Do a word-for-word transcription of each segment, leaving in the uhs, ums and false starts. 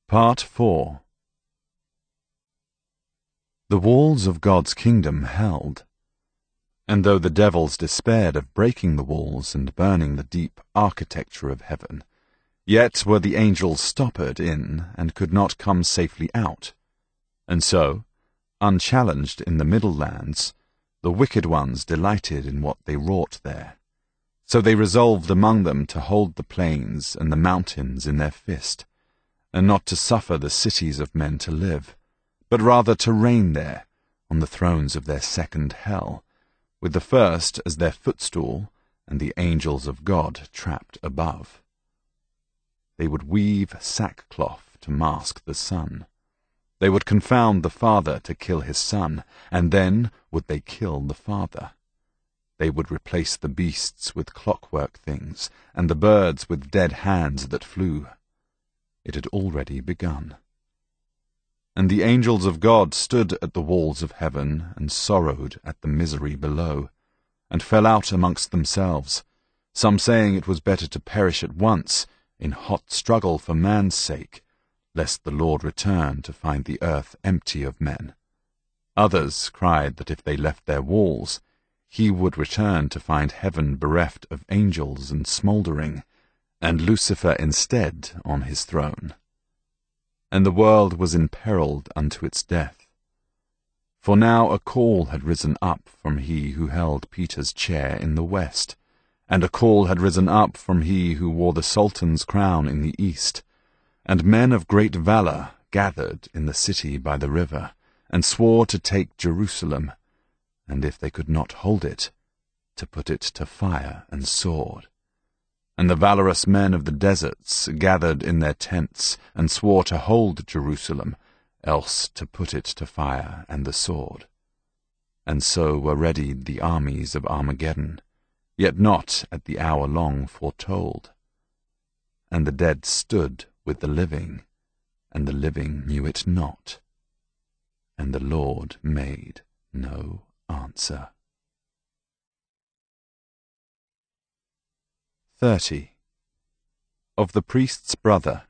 Part four. The walls of God's kingdom held, and though the devils despaired of breaking the walls and burning the deep architecture of heaven, yet were the angels stoppered in and could not come safely out. And so, unchallenged in the middle lands, the wicked ones delighted in what they wrought there. So they resolved among them to hold the plains and the mountains in their fist, and not to suffer the cities of men to live, but rather to reign there, on the thrones of their second hell, with the first as their footstool, and the angels of God trapped above. They would weave sackcloth to mask the sun. They would confound the father to kill his son, and then would they kill the father. They would replace the beasts with clockwork things, and the birds with dead hands that flew. It had already begun. And the angels of God stood at the walls of heaven and sorrowed at the misery below, and fell out amongst themselves, some saying it was better to perish at once in hot struggle for man's sake, lest the Lord return to find the earth empty of men. Others cried that if they left their walls, he would return to find heaven bereft of angels and smouldering, and Lucifer instead on his throne. And the world was imperilled unto its death. For now a call had risen up from he who held Peter's chair in the west, and a call had risen up from he who wore the Sultan's crown in the east, and men of great valour gathered in the city by the river, and swore to take Jerusalem, and if they could not hold it, to put it to fire and sword. And the valorous men of the deserts gathered in their tents, and swore to hold Jerusalem, else to put it to fire and the sword. And so were readied the armies of Armageddon, yet not at the hour long foretold. And the dead stood with the living, and the living knew it not. And the Lord made no answer. Thirty. Of the priest's brother.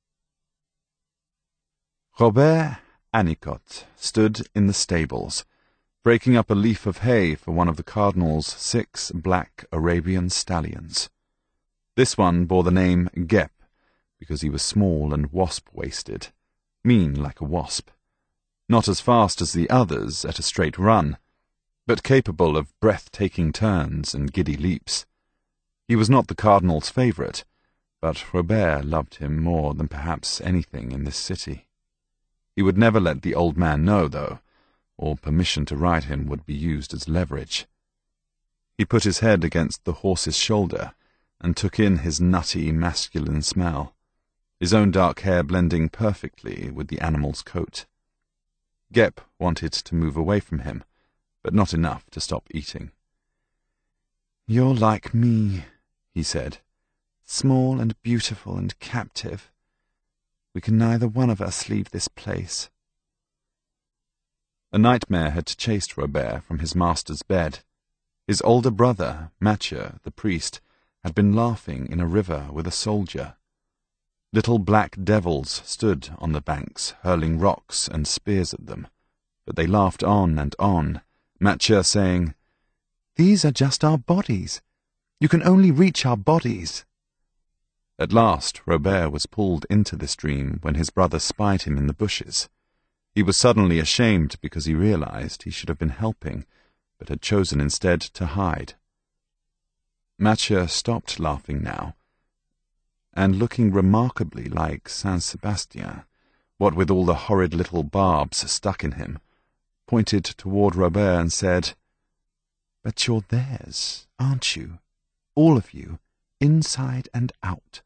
Robert Anicot stood in the stables, breaking up a leaf of hay for one of the cardinal's six black Arabian stallions. This one bore the name Gep, because he was small and wasp-waisted, mean like a wasp, not as fast as the others at a straight run, but capable of breathtaking turns and giddy leaps. He was not the cardinal's favourite, but Robert loved him more than perhaps anything in this city. He would never let the old man know, though, or permission to ride him would be used as leverage. He put his head against the horse's shoulder and took in his nutty, masculine smell, his own dark hair blending perfectly with the animal's coat. Gep wanted to move away from him, but not enough to stop eating. "You're like me," he said, "small and beautiful and captive. We can neither one of us leave this place." A nightmare had chased Robert from his master's bed. His older brother, Mathieu, the priest, had been laughing in a river with a soldier. Little black devils stood on the banks, hurling rocks and spears at them, but they laughed on and on, Mathieu saying, "These are just our bodies. You can only reach our bodies." At last Robert was pulled into this dream when his brother spied him in the bushes. He was suddenly ashamed because he realized he should have been helping, but had chosen instead to hide. Mathieu stopped laughing now, and looking remarkably like Saint Sebastien, what with all the horrid little barbs stuck in him, pointed toward Robert and said, "But you're theirs, aren't you? All of you, inside and out."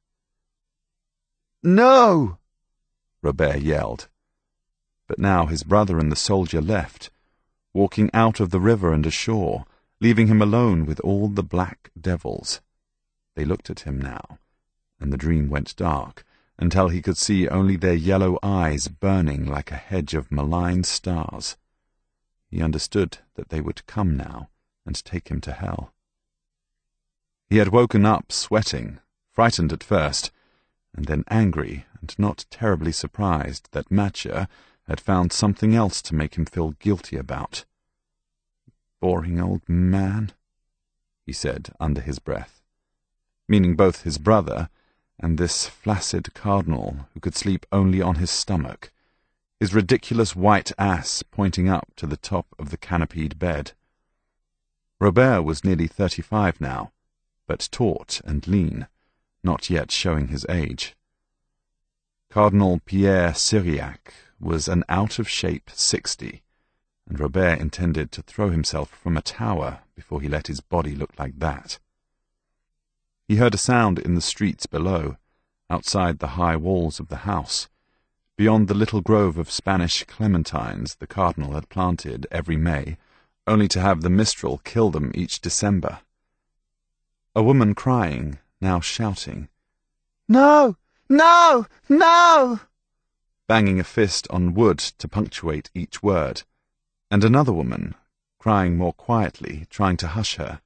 "No!" Robert yelled. But now his brother and the soldier left, walking out of the river and ashore, leaving him alone with all the black devils. They looked at him now, and the dream went dark, until he could see only their yellow eyes burning like a hedge of malign stars. He understood that they would come now and take him to hell. He had woken up sweating, frightened at first, and then angry and not terribly surprised that Mathieu had found something else to make him feel guilty about. "Boring old man," he said under his breath, meaning both his brother and this flaccid cardinal who could sleep only on his stomach, his ridiculous white ass pointing up to the top of the canopied bed. Robert was nearly thirty-five now, but taut and lean, not yet showing his age. Cardinal Pierre Syriac was an out-of-shape sixty, and Robert intended to throw himself from a tower before he let his body look like that. He heard a sound in the streets below, outside the high walls of the house, beyond the little grove of Spanish clementines the cardinal had planted every May, only to have the mistral kill them each December. A woman crying, now shouting, "No! No! No!" banging a fist on wood to punctuate each word, and another woman, crying more quietly, trying to hush her.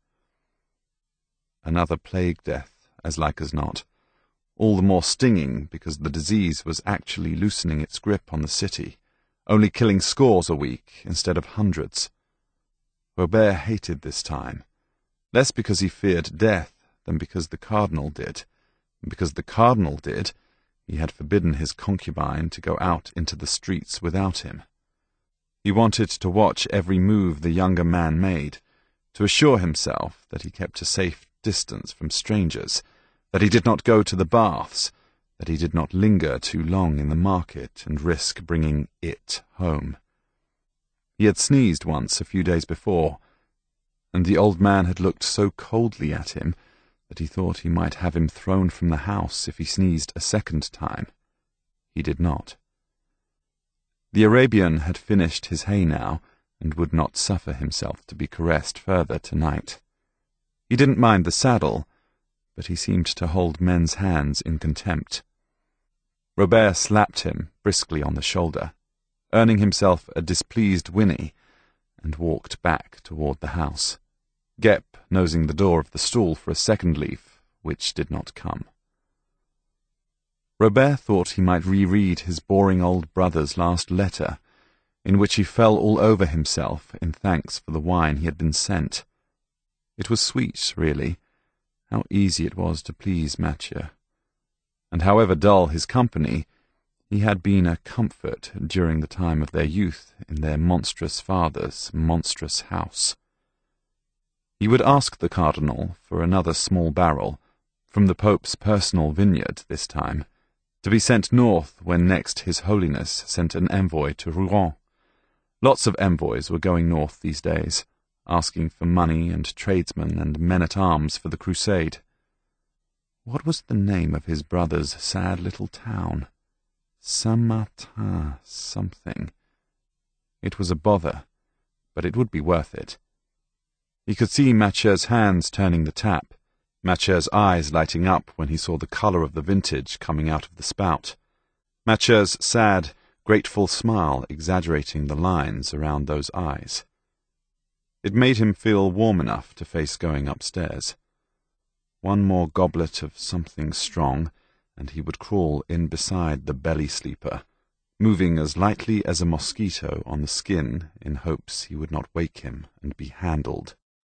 Another plague death, as like as not, all the more stinging because the disease was actually loosening its grip on the city, only killing scores a week instead of hundreds. Robert hated this time, less because he feared death than because the cardinal did, and because the cardinal did, he had forbidden his concubine to go out into the streets without him. He wanted to watch every move the younger man made, to assure himself that he kept a safe distance from strangers, that he did not go to the baths, that he did not linger too long in the market and risk bringing it home. He had sneezed once a few days before, and the old man had looked so coldly at him that he thought he might have him thrown from the house if he sneezed a second time. He did not. The Arabian had finished his hay now, and would not suffer himself to be caressed further tonight. He didn't mind the saddle, but he seemed to hold men's hands in contempt. Robert slapped him briskly on the shoulder, earning himself a displeased whinny, and walked back toward the house, Gep nosing the door of the stall for a second leaf, which did not come. Robert thought he might reread his boring old brother's last letter, in which he fell all over himself in thanks for the wine he had been sent. It was sweet, really, how easy it was to please Mathieu. And however dull his company, he had been a comfort during the time of their youth in their monstrous father's monstrous house. He would ask the cardinal for another small barrel, from the Pope's personal vineyard this time, to be sent north when next His Holiness sent an envoy to Rouen. Lots of envoys were going north these days, asking for money and tradesmen and men-at-arms for the crusade. What was the name of his brother's sad little town? Saint-Martin something. It was a bother, but it would be worth it. He could see Mathieu's hands turning the tap, Mathieu's eyes lighting up when he saw the colour of the vintage coming out of the spout, Mathieu's sad, grateful smile exaggerating the lines around those eyes. It made him feel warm enough to face going upstairs. One more goblet of something strong, and he would crawl in beside the belly-sleeper, moving as lightly as a mosquito on the skin in hopes he would not wake him and be handled.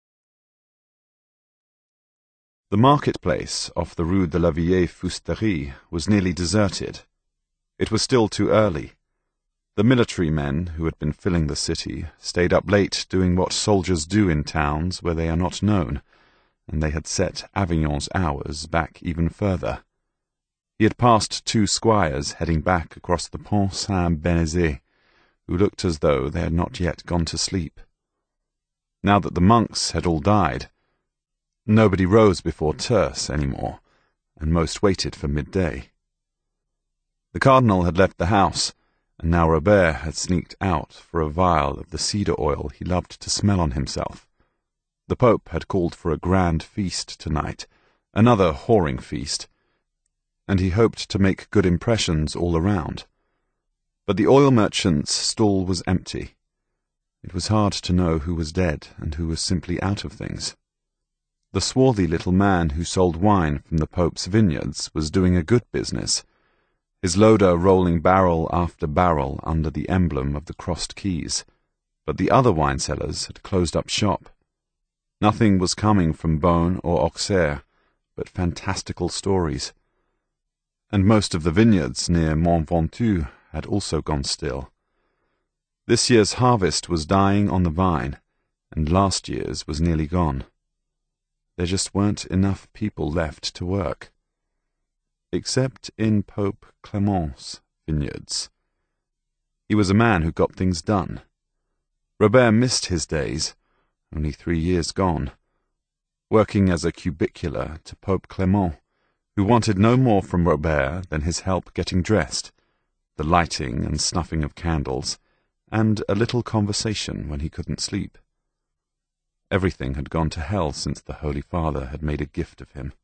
The marketplace off the Rue de la Vieille Fusterie was nearly deserted. It was still too early. The military men who had been filling the city stayed up late doing what soldiers do in towns where they are not known, and they had set Avignon's hours back even further. He had passed two squires heading back across the Pont Saint-Benezet, who looked as though they had not yet gone to sleep. Now that the monks had all died, nobody rose before terce any more, and most waited for midday. The cardinal had left the house, and now Robert had sneaked out for a vial of the cedar oil he loved to smell on himself. The Pope had called for a grand feast tonight, another whoring feast, and he hoped to make good impressions all around. But the oil merchant's stall was empty. It was hard to know who was dead and who was simply out of things. The swarthy little man who sold wine from the Pope's vineyards was doing a good business, his loader rolling barrel after barrel under the emblem of the crossed keys, but the other wine sellers had closed up shop. Nothing was coming from Beaune or Auxerre but fantastical stories, and most of the vineyards near Mont Ventoux had also gone still. This year's harvest was dying on the vine, and last year's was nearly gone. There just weren't enough people left to work. Except in Pope Clement's vineyards. He was a man who got things done. Robert missed his days, only three years gone, working as a cubicular to Pope Clement, who wanted no more from Robert than his help getting dressed, the lighting and snuffing of candles, and a little conversation when he couldn't sleep. Everything had gone to hell since the Holy Father had made a gift of him.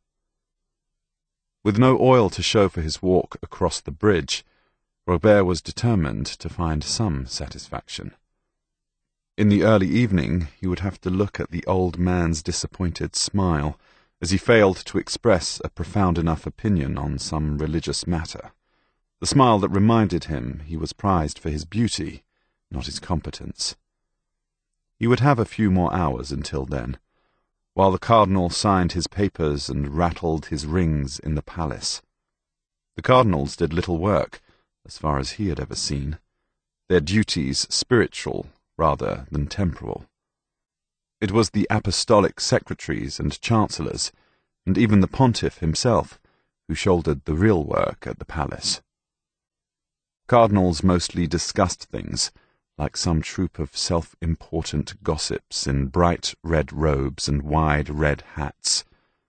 With no oil to show for his walk across the bridge, Robert was determined to find some satisfaction. In the early evening, he would have to look at the old man's disappointed smile as he failed to express a profound enough opinion on some religious matter, the smile that reminded him he was prized for his beauty, not his competence. He would have a few more hours until then, while the cardinal signed his papers and rattled his rings in the palace. The cardinals did little work, as far as he had ever seen, their duties spiritual rather than temporal. It was the apostolic secretaries and chancellors, and even the pontiff himself, who shouldered the real work at the palace. Cardinals mostly discussed things, like some troop of self-important gossips in bright red robes and wide red hats.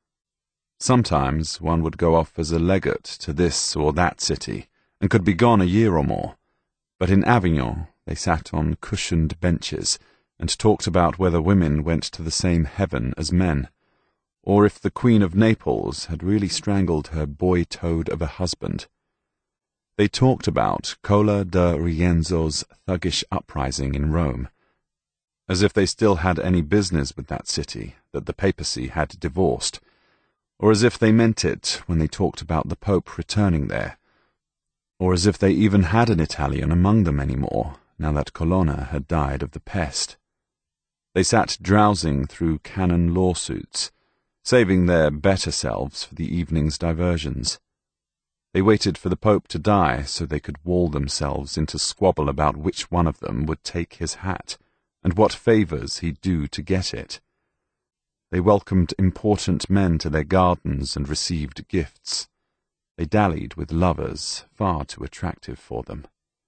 Sometimes one would go off as a legate to this or that city, and could be gone a year or more, but in Avignon they sat on cushioned benches and talked about whether women went to the same heaven as men, or if the Queen of Naples had really strangled her boy-toad of a husband. They talked about Cola de Rienzo's thuggish uprising in Rome, as if they still had any business with that city that the papacy had divorced, or as if they meant it when they talked about the Pope returning there, or as if they even had an Italian among them any more, now that Colonna had died of the pest. They sat drowsing through canon lawsuits, saving their better selves for the evening's diversions. They waited for the Pope to die so they could wall themselves into squabble about which one of them would take his hat, and what favours he'd do to get it. They welcomed important men to their gardens and received gifts. They dallied with lovers far too attractive for them.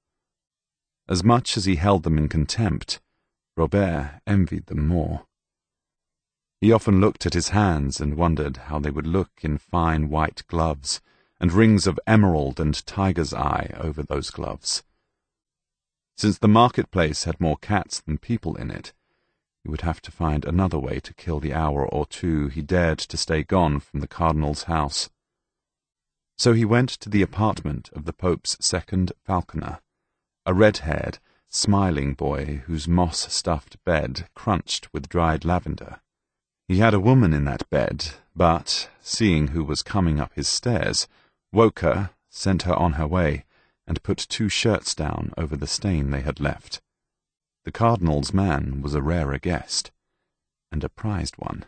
As much as he held them in contempt, Robert envied them more. He often looked at his hands and wondered how they would look in fine white gloves, and rings of emerald and tiger's eye over those gloves. Since the marketplace had more cats than people in it, he would have to find another way to kill the hour or two he dared to stay gone from the cardinal's house. So he went to the apartment of the Pope's second falconer, a red-haired, smiling boy whose moss-stuffed bed crunched with dried lavender. He had a woman in that bed, but, seeing who was coming up his stairs, woke her, sent her on her way, and put two shirts down over the stain they had left. The cardinal's man was a rarer guest, and a prized one.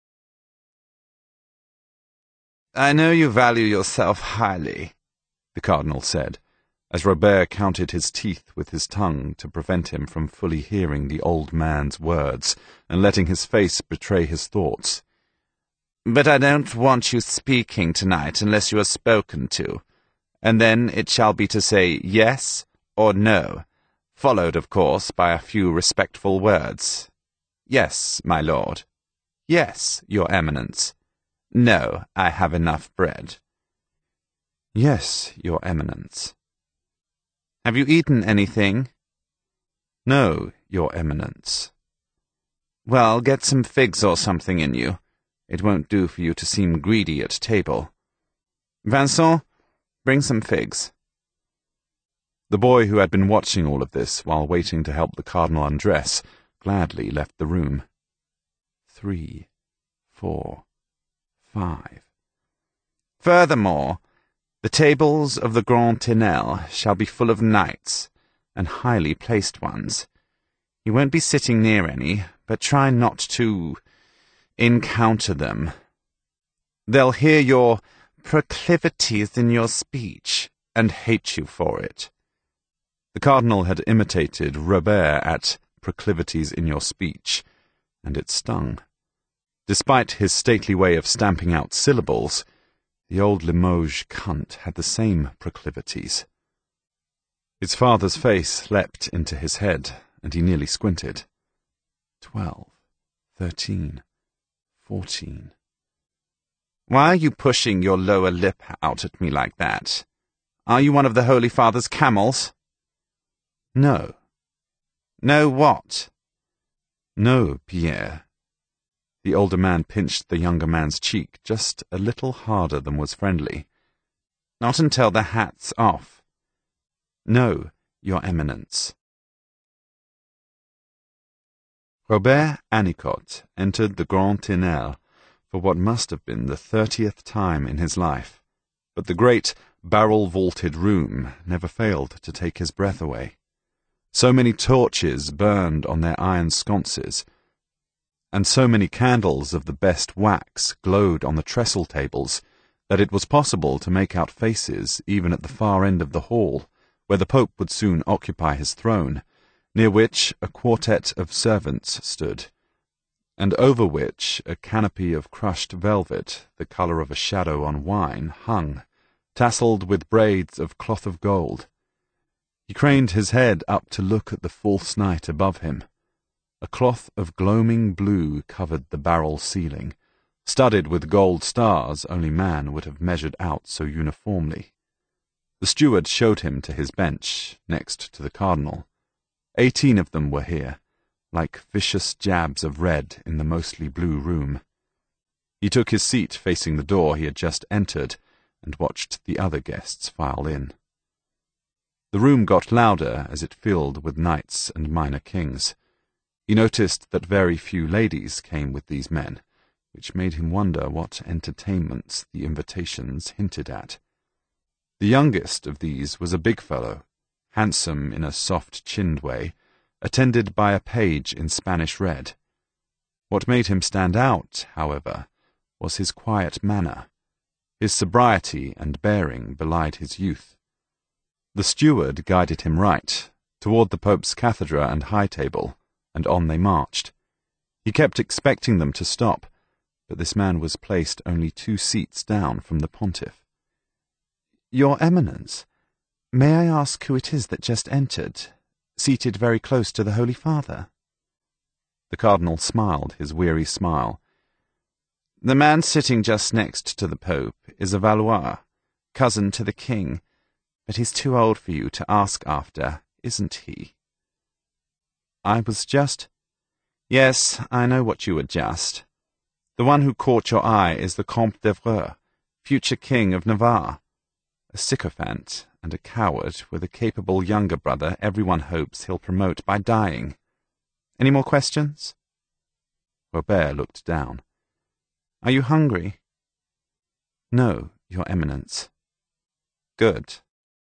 "I know you value yourself highly," the cardinal said, as Robert counted his teeth with his tongue to prevent him from fully hearing the old man's words and letting his face betray his thoughts. "But I don't want you speaking tonight unless you are spoken to, and then it shall be to say yes or no, followed, of course, by a few respectful words. Yes, my lord. Yes, your eminence. No, I have enough bread. Yes, your eminence. Have you eaten anything? No, your eminence. Well, get some figs or something in you. It won't do for you to seem greedy at table. Vincent, bring some figs." The boy who had been watching all of this while waiting to help the cardinal undress gladly left the room. Three, four, five. Furthermore, the tables of the Grand Tinel shall be full of knights, and highly placed ones. You won't be sitting near any, but try not to encounter them. They'll hear your proclivities in your speech, and hate you for it. The cardinal had imitated Robert at proclivities in your speech, and it stung. Despite his stately way of stamping out syllables, the old Limoges cunt had the same proclivities. His father's face leapt into his head, and he nearly squinted. Twelve, thirteen, fourteen. Why are you pushing your lower lip out at me like that? Are you one of the Holy Father's camels? No. No what? No, Pierre. The older man pinched the younger man's cheek just a little harder than was friendly. Not until the hat's off. No, Your Eminence. Robert Anicot entered the Grand Tinel for what must have been the thirtieth time in his life, but the great barrel-vaulted room never failed to take his breath away. So many torches burned on their iron sconces, and so many candles of the best wax glowed on the trestle tables, that it was possible to make out faces even at the far end of the hall, where the Pope would soon occupy his throne, near which a quartet of servants stood, and over which a canopy of crushed velvet, the colour of a shadow on wine, hung, tasselled with braids of cloth of gold. He craned his head up to look at the false night above him. A cloth of gloaming blue covered the barrel ceiling, studded with gold stars only man would have measured out so uniformly. The steward showed him to his bench, next to the cardinal. Eighteen of them were here, like vicious jabs of red in the mostly blue room. He took his seat facing the door he had just entered, and watched the other guests file in. The room got louder as it filled with knights and minor kings. He noticed that very few ladies came with these men, which made him wonder what entertainments the invitations hinted at. The youngest of these was a big fellow, handsome in a soft-chinned way, attended by a page in Spanish red. What made him stand out, however, was his quiet manner. His sobriety and bearing belied his youth. The steward guided him right, toward the Pope's cathedra and high table, and on they marched. He kept expecting them to stop, but this man was placed only two seats down from the pontiff. "Your Eminence, may I ask who it is that just entered, seated very close to the Holy Father?" The cardinal smiled his weary smile. "The man sitting just next to the Pope is a Valois, cousin to the king, but he's too old for you to ask after, isn't he?" "I was just—" "Yes, I know what you were just. The one who caught your eye is the Comte d'Evreux, future king of Navarre. A sycophant and a coward with a capable younger brother everyone hopes he'll promote by dying. Any more questions?" Robert looked down. "Are you hungry?" "No, Your Eminence." "Good."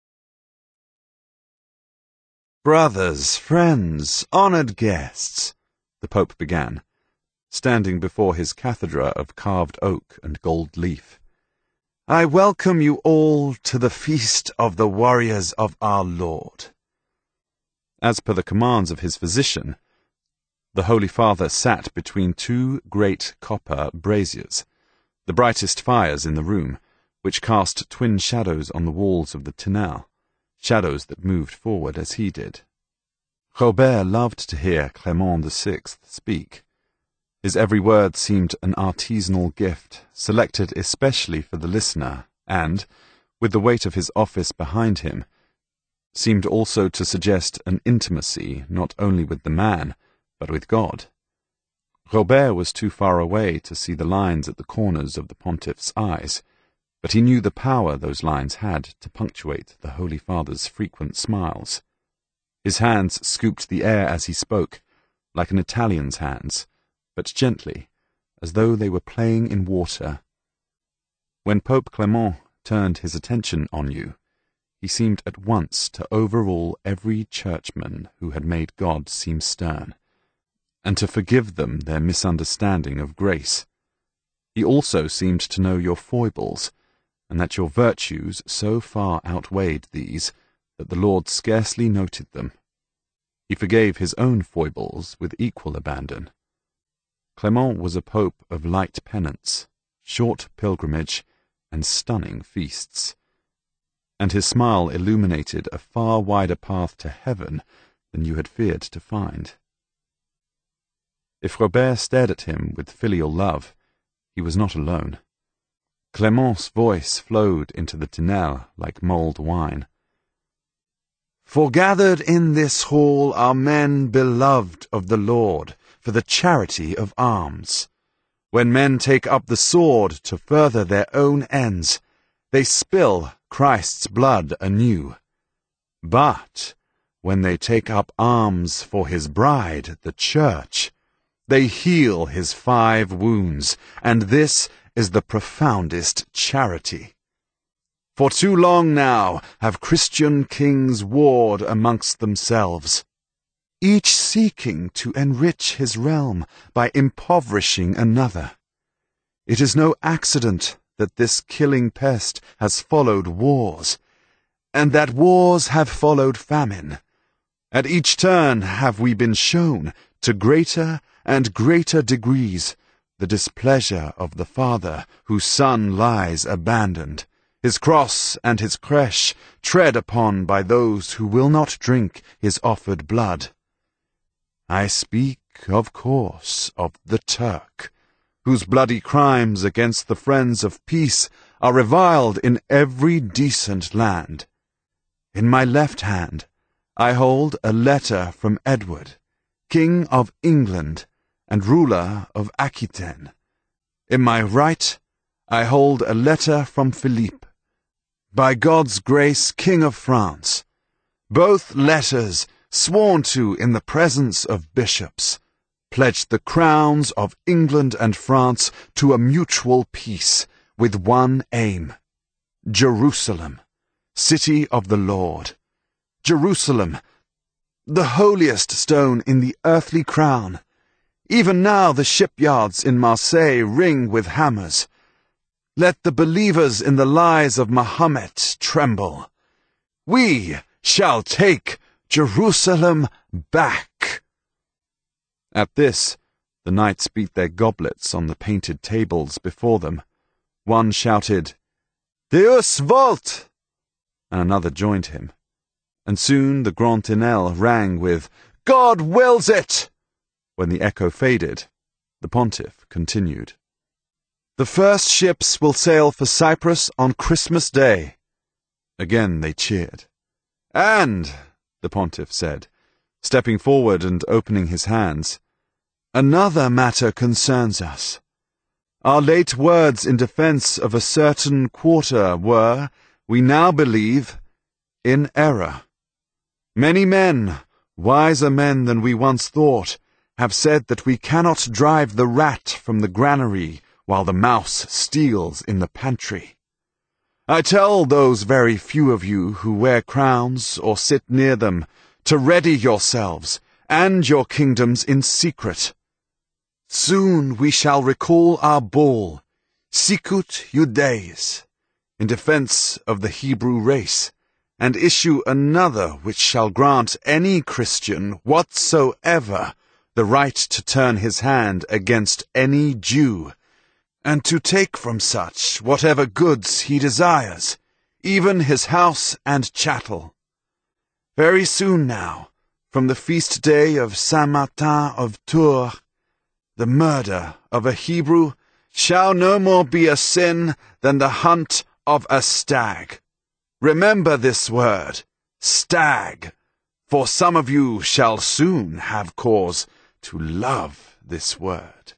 "Brothers, friends, honoured guests," the Pope began, standing before his cathedra of carved oak and gold leaf, "I welcome you all to the feast of the warriors of our Lord." As per the commands of his physician, the Holy Father sat between two great copper braziers, the brightest fires in the room, which cast twin shadows on the walls of the Tinel, shadows that moved forward as he did. Robert loved to hear Clement the Sixth speak. His every word seemed an artisanal gift, selected especially for the listener, and, with the weight of his office behind him, seemed also to suggest an intimacy not only with the man, but with God. Robert was too far away to see the lines at the corners of the pontiff's eyes, but he knew the power those lines had to punctuate the Holy Father's frequent smiles. His hands scooped the air as he spoke, like an Italian's hands, but gently, as though they were playing in water. When Pope Clement turned his attention on you, he seemed at once to overrule every churchman who had made God seem stern, and to forgive them their misunderstanding of grace. He also seemed to know your foibles, and that your virtues so far outweighed these that the Lord scarcely noted them. He forgave his own foibles with equal abandon. Clement was a pope of light penance, short pilgrimage, and stunning feasts, and his smile illuminated a far wider path to heaven than you had feared to find. If Robert stared at him with filial love, he was not alone. Clement's voice flowed into the Tinelle like mulled wine. "Forgathered in this hall are men beloved of the Lord for the charity of alms. When men take up the sword to further their own ends, they spill Christ's blood anew. But when they take up arms for his bride, the church, they heal his five wounds, and this is the profoundest charity. For too long now have Christian kings warred amongst themselves, each seeking to enrich his realm by impoverishing another. It is no accident that this killing pest has followed wars, and that wars have followed famine. At each turn have we been shown, to greater and greater degrees, the displeasure of the Father whose Son lies abandoned, his cross and his creche tread upon by those who will not drink his offered blood. I speak, of course, of the Turk, whose bloody crimes against the friends of peace are reviled in every decent land. In my left hand I hold a letter from Edward, King of England and ruler of Aquitaine. In my right I hold a letter from Philippe, by God's grace King of France. Both letters, sworn to in the presence of bishops, pledged the crowns of England and France to a mutual peace with one aim: Jerusalem, city of the Lord. Jerusalem, the holiest stone in the earthly crown. Even now the shipyards in Marseille ring with hammers. Let the believers in the lies of Mahomet tremble. We shall take Jerusalem back." At this, the knights beat their goblets on the painted tables before them. One shouted, "Deus vult!" and another joined him. And soon the Grand Tinelle rang with, "God wills it!" When the echo faded, the pontiff continued, "The first ships will sail for Cyprus on Christmas Day." Again they cheered. "And," the pontiff said, stepping forward and opening his hands, "another matter concerns us. Our late words in defense of a certain quarter were, we now believe, in error. Many men, wiser men than we once thought, have said that we cannot drive the rat from the granary while the mouse steals in the pantry. I tell those very few of you who wear crowns or sit near them to ready yourselves and your kingdoms in secret. Soon we shall recall our bull, Sicut Judaeis, in defense of the Hebrew race, and issue another which shall grant any Christian whatsoever the right to turn his hand against any Jew, and to take from such whatever goods he desires, even his house and chattel. Very soon now, from the feast day of Saint Martin of Tours, the murder of a Hebrew shall no more be a sin than the hunt of a stag. Remember this word, stag, for some of you shall soon have cause to love this word.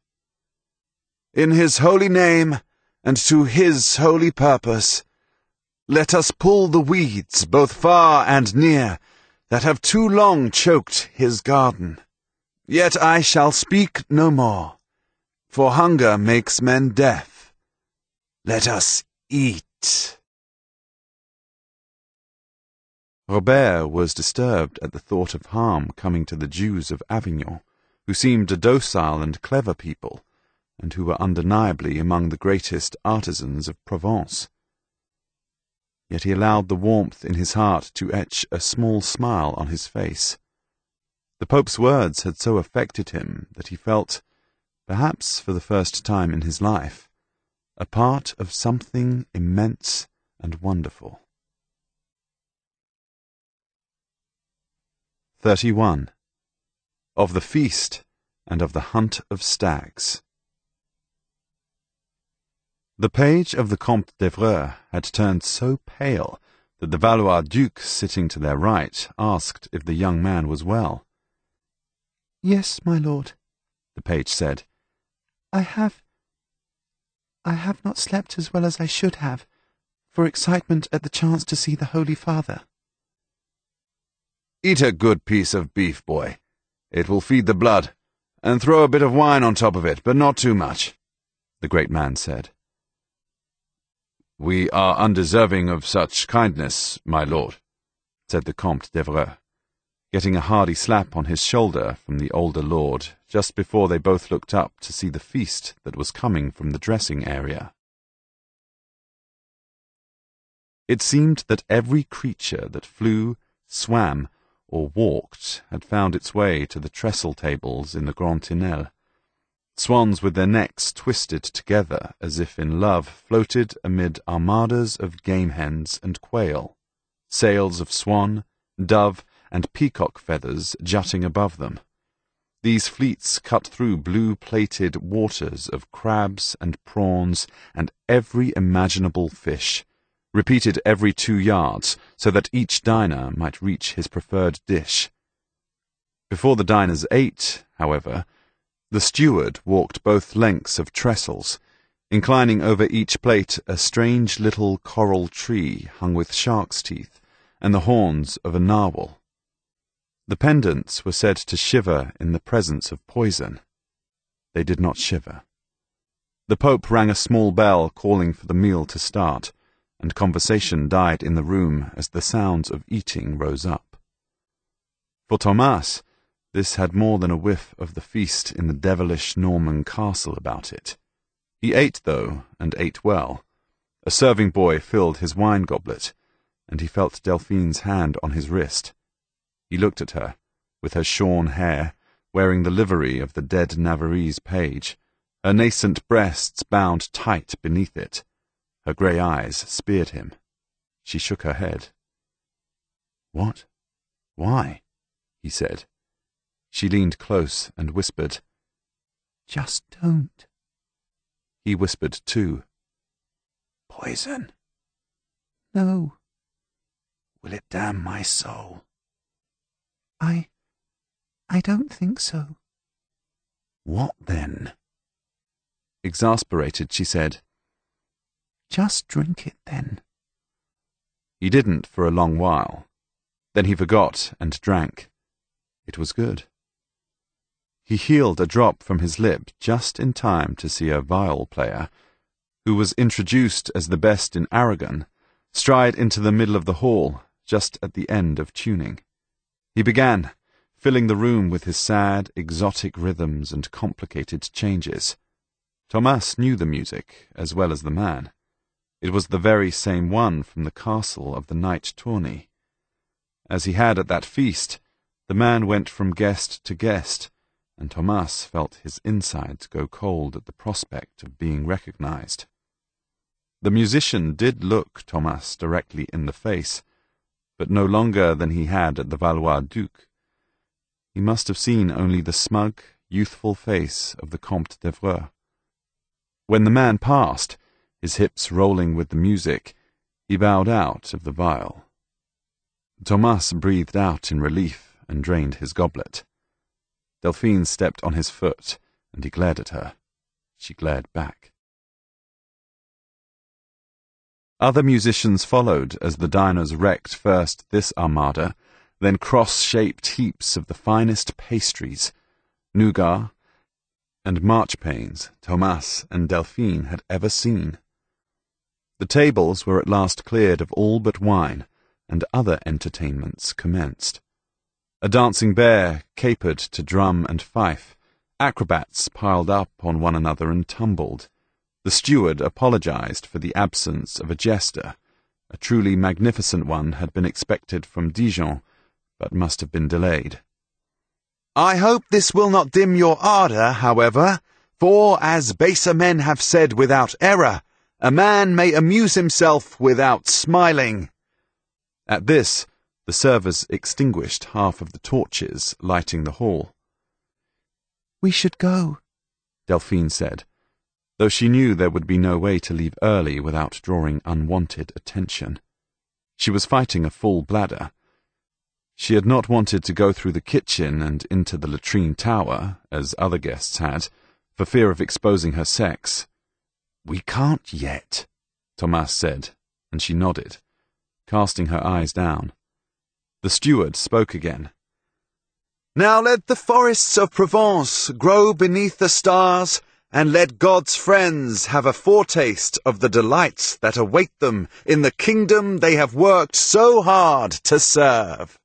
In his holy name, and to his holy purpose, let us pull the weeds, both far and near, that have too long choked his garden. Yet I shall speak no more. for hunger makes men deaf. Let us eat. Robert was disturbed at the thought of harm coming to the Jews of Avignon, who seemed a docile and clever people, and who were undeniably among the greatest artisans of Provence. Yet he allowed the warmth in his heart to etch a small smile on his face. The Pope's words had so affected him that he felt, perhaps for the first time in his life, a part of something immense and wonderful. thirty-one. Of the Feast and of the Hunt of Stags. The page of the Comte d'Evreux had turned so pale that the Valois-Duc sitting to their right asked if the young man was well. "Yes, my lord," the page said. "I have... I have not slept as well as I should have, for excitement at the chance to see the Holy Father." "Eat a good piece of beef, boy. It will feed the blood, and throw a bit of wine on top of it, but not too much," the great man said. "We are undeserving of such kindness, my lord," said the Comte d'Evreux, getting a hearty slap on his shoulder from the older lord just before they both looked up to see the feast that was coming from the dressing area. It seemed that every creature that flew, swam, or walked had found its way to the trestle tables in the Grand Tinel. Swans with their necks twisted together as if in love floated amid armadas of game hens and quail, sails of swan, dove, and peacock feathers jutting above them. These fleets cut through blue-plated waters of crabs and prawns and every imaginable fish, repeated every two yards so that each diner might reach his preferred dish. Before the diners ate, however, the steward walked both lengths of trestles, inclining over each plate a strange little coral tree hung with shark's teeth and the horns of a narwhal. The pendants were said to shiver in the presence of poison. They did not shiver. The Pope rang a small bell calling for the meal to start, and conversation died in the room as the sounds of eating rose up. For Thomas, this had more than a whiff of the feast in the devilish Norman castle about it. He ate, though, and ate well. A serving boy filled his wine goblet, and he felt Delphine's hand on his wrist. He looked at her, with her shorn hair, wearing the livery of the dead Navarrese page, her nascent breasts bound tight beneath it. Her grey eyes speared him. She shook her head. "What? Why?" he said. She leaned close and whispered, "Just don't." He whispered too. "Poison?" "No." "Will it damn my soul?" I... I don't think so." "What then?" Exasperated, she said, "Just drink it, then." He didn't for a long while. Then he forgot and drank. It was good. He healed a drop from his lip just in time to see a viol player, who was introduced as the best in Aragon, stride into the middle of the hall just at the end of tuning. He began, filling the room with his sad, exotic rhythms and complicated changes. Thomas knew the music as well as the man. It was the very same one from the castle of the knight Tourney. As he had at that feast, the man went from guest to guest, and Thomas felt his insides go cold at the prospect of being recognized. The musician did look Thomas directly in the face, but no longer than he had at the Valois-Duc. He must have seen only the smug, youthful face of the Comte d'Evreux. When the man passed, his hips rolling with the music, he bowed out of the viol. Thomas breathed out in relief and drained his goblet. Delphine stepped on his foot, and he glared at her. She glared back. Other musicians followed as the diners wrecked first this armada, then cross-shaped heaps of the finest pastries, nougat, and marchpanes Thomas and Delphine had ever seen. The tables were at last cleared of all but wine, and other entertainments commenced. A dancing bear capered to drum and fife, acrobats piled up on one another and tumbled. The steward apologized for the absence of a jester. A truly magnificent one had been expected from Dijon, but must have been delayed. "I hope this will not dim your ardour, however, for, as baser men have said without error, a man may amuse himself without smiling." At this, the servers extinguished half of the torches lighting the hall. "We should go," Delphine said, though she knew there would be no way to leave early without drawing unwanted attention. She was fighting a full bladder. She had not wanted to go through the kitchen and into the latrine tower, as other guests had, for fear of exposing her sex. "We can't yet," Thomas said, and she nodded, casting her eyes down. The steward spoke again. "Now let the forests of Provence grow beneath the stars, and let God's friends have a foretaste of the delights that await them in the kingdom they have worked so hard to serve."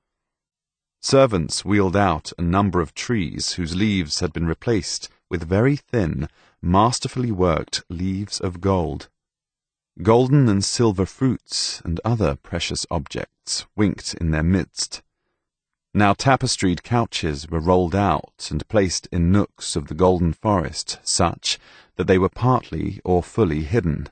Servants wheeled out a number of trees whose leaves had been replaced with very thin, masterfully worked leaves of gold. Golden and silver fruits and other precious objects winked in their midst. Now tapestried couches were rolled out and placed in nooks of the golden forest, such that they were partly or fully hidden.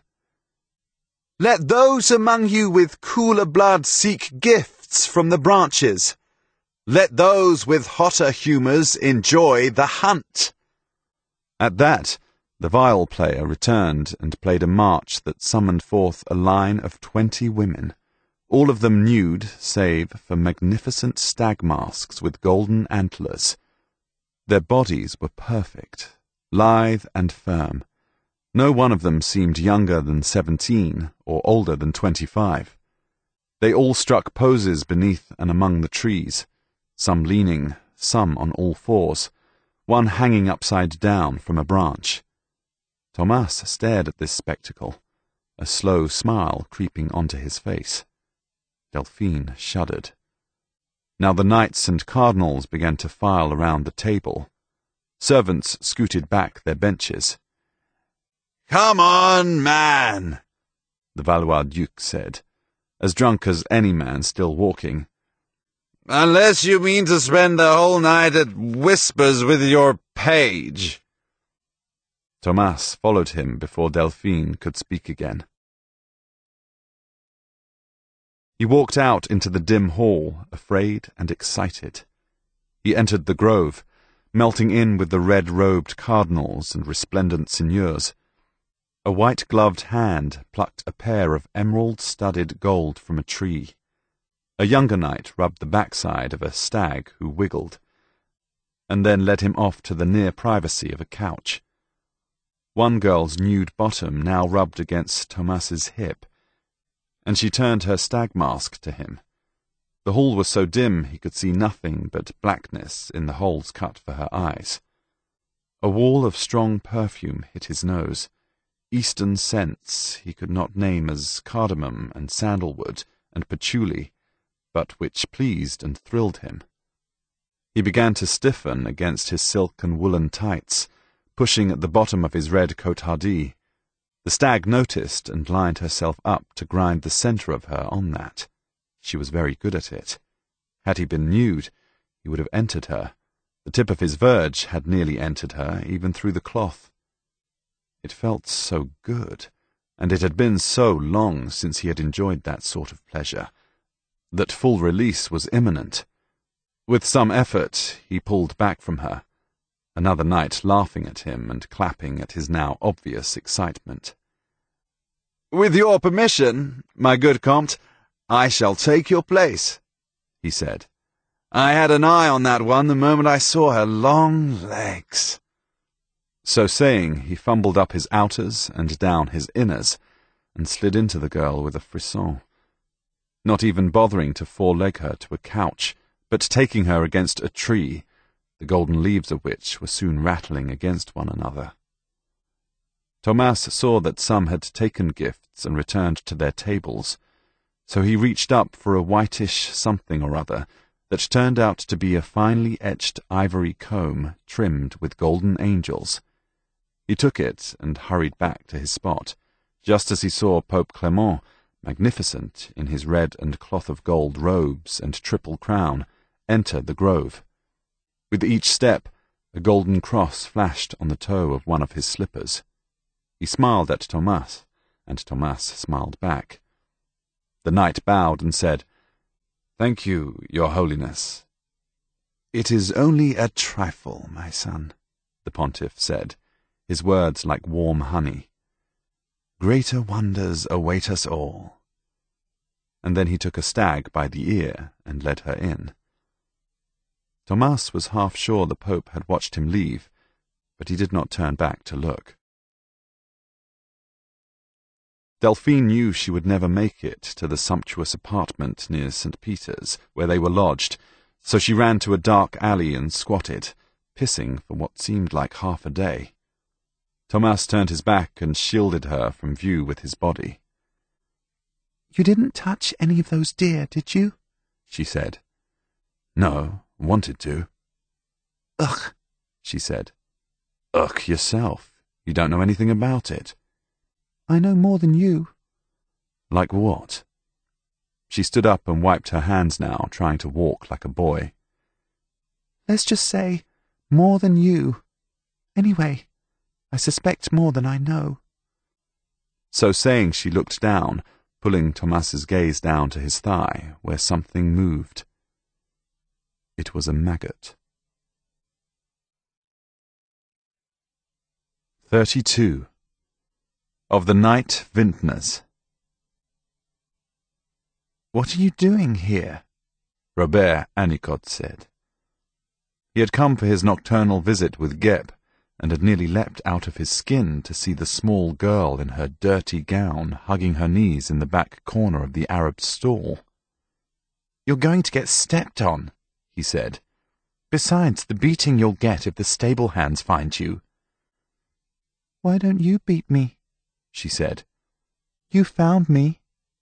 "Let those among you with cooler blood seek gifts from the branches. Let those with hotter humours enjoy the hunt." At that, the viol player returned and played a march that summoned forth a line of twenty women, all of them nude save for magnificent stag masks with golden antlers. Their bodies were perfect, lithe and firm. No one of them seemed younger than seventeen or older than twenty-five. They all struck poses beneath and among the trees, some leaning, some on all fours, one hanging upside down from a branch. Thomas stared at this spectacle, a slow smile creeping onto his face. Delphine shuddered. Now the knights and cardinals began to file around the table. Servants scooted back their benches. "Come on, man," the Valois-Duc said, as drunk as any man still walking. "Unless you mean to spend the whole night at whispers with your page." Thomas followed him before Delphine could speak again. He walked out into the dim hall, afraid and excited. He entered the grove, melting in with the red-robed cardinals and resplendent seigneurs. A white-gloved hand plucked a pair of emerald-studded gold from a tree. A younger knight rubbed the backside of a stag who wiggled, and then led him off to the near privacy of a couch. One girl's nude bottom now rubbed against Thomas's hip, and she turned her stag mask to him. The hall was so dim he could see nothing but blackness in the holes cut for her eyes. A wall of strong perfume hit his nose, Eastern scents he could not name as cardamom and sandalwood and patchouli, but which pleased and thrilled him. He began to stiffen against his silk and woolen tights, pushing at the bottom of his red cotardie. The stag noticed and lined herself up to grind the centre of her on that. She was very good at it. Had he been nude, he would have entered her. The tip of his verge had nearly entered her, even through the cloth. It felt so good, and it had been so long since he had enjoyed that sort of pleasure, that full release was imminent. With some effort, he pulled back from her, another knight laughing at him and clapping at his now obvious excitement. "With your permission, my good Comte, I shall take your place," he said. "I had an eye on that one the moment I saw her long legs." So saying, he fumbled up his outers and down his inners, and slid into the girl with a frisson. Not even bothering to foreleg her to a couch, but taking her against a tree, the golden leaves of which were soon rattling against one another. Thomas saw that some had taken gifts and returned to their tables, so he reached up for a whitish something or other that turned out to be a finely etched ivory comb trimmed with golden angels. He took it and hurried back to his spot, just as he saw Pope Clement, magnificent in his red and cloth of gold robes and triple crown, enter the grove. With each step, a golden cross flashed on the toe of one of his slippers. He smiled at Thomas, and Thomas smiled back. The knight bowed and said, "Thank you, your holiness." "It is only a trifle, my son," the pontiff said, his words like warm honey. "Greater wonders await us all." And then he took a stag by the ear and led her in. Thomas was half sure the Pope had watched him leave, but he did not turn back to look. Delphine knew she would never make it to the sumptuous apartment near Saint Peter's, where they were lodged, so she ran to a dark alley and squatted, pissing for what seemed like half a day. Thomas turned his back and shielded her from view with his body. "You didn't touch any of those deer, did you?" she said. "No, wanted to." "Ugh," she said. "Ugh yourself. You don't know anything about it." "I know more than you." "Like what?" She stood up and wiped her hands now, trying to walk like a boy. "Let's just say, more than you. Anyway, I suspect more than I know." So saying, she looked down, pulling Thomas's gaze down to his thigh, where something moved. It was a maggot. Thirty-two. Of the Night Vintners. "What are you doing here?" Robert Anicot said. He had come for his nocturnal visit with Gep, and had nearly leapt out of his skin to see the small girl in her dirty gown hugging her knees in the back corner of the Arab's stall. "You're going to get stepped on," he said. "Besides, the beating you'll get if the stable hands find you." "Why don't you beat me?" she said. "You found me."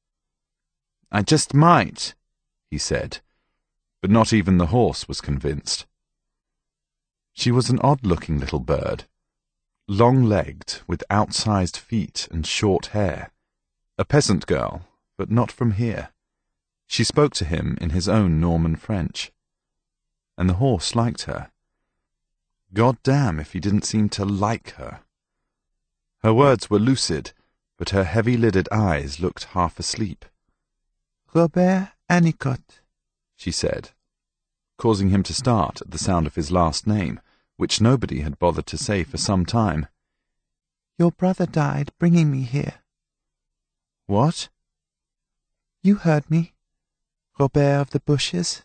"I just might," he said, but not even the horse was convinced. She was an odd-looking little bird, long-legged, with outsized feet and short hair. A peasant girl, but not from here. She spoke to him in his own Norman French. And the horse liked her. God damn if he didn't seem to like her. Her words were lucid, but her heavy-lidded eyes looked half asleep. "Robert Anicot," she said, causing him to start at the sound of his last name, which nobody had bothered to say for some time. "Your brother died bringing me here." "What?" "You heard me. Robert of the Bushes."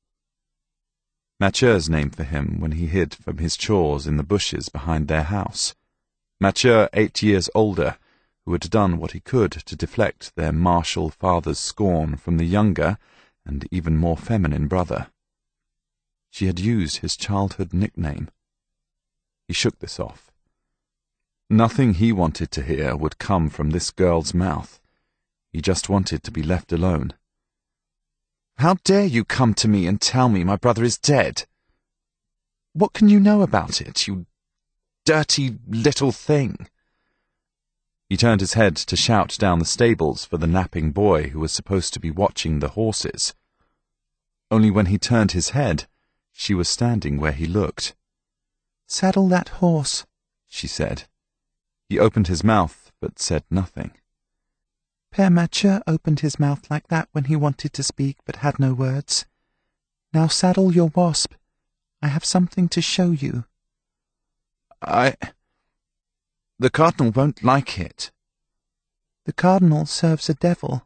Mathieu's name for him when he hid from his chores in the bushes behind their house. Mathieu, eight years older, who had done what he could to deflect their martial father's scorn from the younger and even more feminine brother. She had used his childhood nickname. He shook this off. Nothing he wanted to hear would come from this girl's mouth. He just wanted to be left alone. "How dare you come to me and tell me my brother is dead? What can you know about it, you dirty little thing?" He turned his head to shout down the stables for the napping boy who was supposed to be watching the horses. Only when he turned his head, she was standing where he looked. "Saddle that horse," she said. He opened his mouth, but said nothing. "Père Mathieu opened his mouth like that when he wanted to speak, but had no words. Now saddle your wasp. I have something to show you." I... The cardinal won't like it." "The cardinal serves a devil."